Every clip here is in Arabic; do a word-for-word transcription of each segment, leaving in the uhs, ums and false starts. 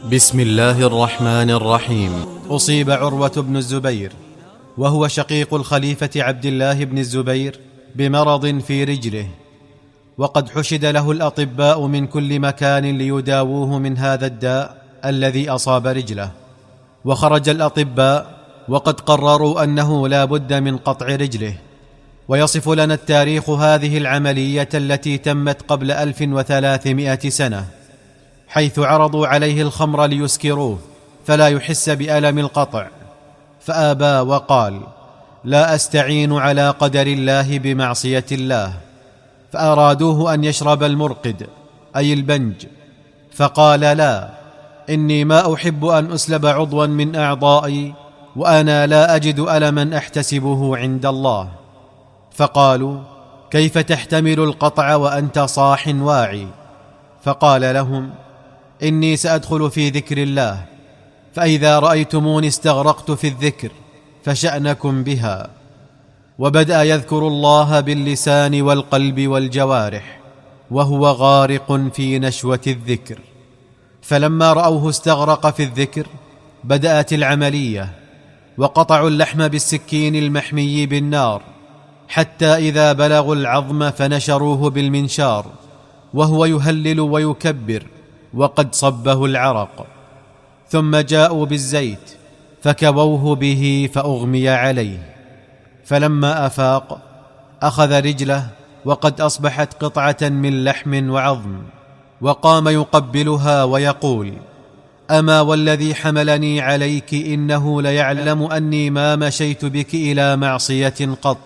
بسم الله الرحمن الرحيم. أصيب عروة بن الزبير وهو شقيق الخليفة عبد الله بن الزبير بمرض في رجله، وقد حشد له الأطباء من كل مكان ليداووه من هذا الداء الذي أصاب رجله. وخرج الأطباء وقد قرروا أنه لا بد من قطع رجله. ويصف لنا التاريخ هذه العملية التي تمت قبل ألف وثلاثمائة سنة، حيث عرضوا عليه الخمر ليسكروه فلا يحس بألم القطع، فآبى وقال: لا أستعين على قدر الله بمعصية الله. فأرادوه أن يشرب المرقد أي البنج، فقال: لا، إني ما أحب أن أسلب عضوا من أعضائي وأنا لا أجد ألما أحتسبه عند الله. فقالوا: كيف تحتمل القطع وأنت صاح واعي؟ فقال لهم: إني سأدخل في ذكر الله، فإذا رأيتموني استغرقت في الذكر فشأنكم بها. وبدأ يذكر الله باللسان والقلب والجوارح وهو غارق في نشوة الذكر. فلما رأوه استغرق في الذكر بدأت العملية، وقطعوا اللحم بالسكين المحمي بالنار حتى إذا بلغوا العظم فنشروه بالمنشار وهو يهلل ويكبر وقد صبه العرق، ثم جاءوا بالزيت فكووه به فأغمي عليه. فلما أفاق أخذ رجله وقد أصبحت قطعة من لحم وعظم، وقام يقبلها ويقول: أما والذي حملني عليك إنه ليعلم أني ما مشيت بك إلى معصية قط.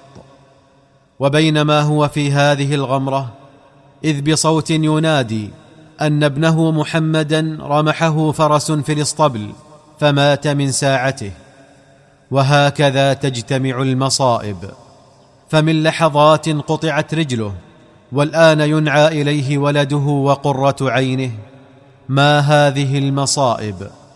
وبينما هو في هذه الغمرة إذ بصوت ينادي أن ابنه محمدا رمحه فرس في الاسطبل فمات من ساعته. وهكذا تجتمع المصائب، فمن لحظات قطعت رجله والآن ينعى إليه ولده وقرة عينه. ما هذه المصائب؟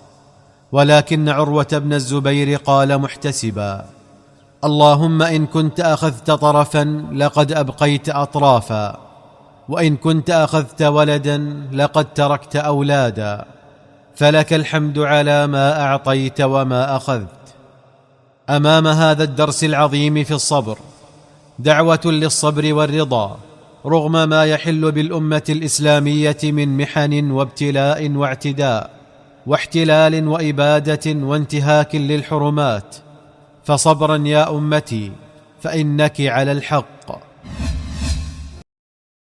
ولكن عروة بن الزبير قال محتسبا: اللهم إن كنت أخذت طرفا لقد أبقيت أطرافا، وإن كنت أخذت ولدا لقد تركت أولادا، فلك الحمد على ما أعطيت وما أخذت. أمام هذا الدرس العظيم في الصبر دعوة للصبر والرضا رغم ما يحل بالأمة الإسلامية من محن وابتلاء واعتداء واحتلال وإبادة وانتهاك للحرمات. فصبرا يا أمتي، فإنك على الحق،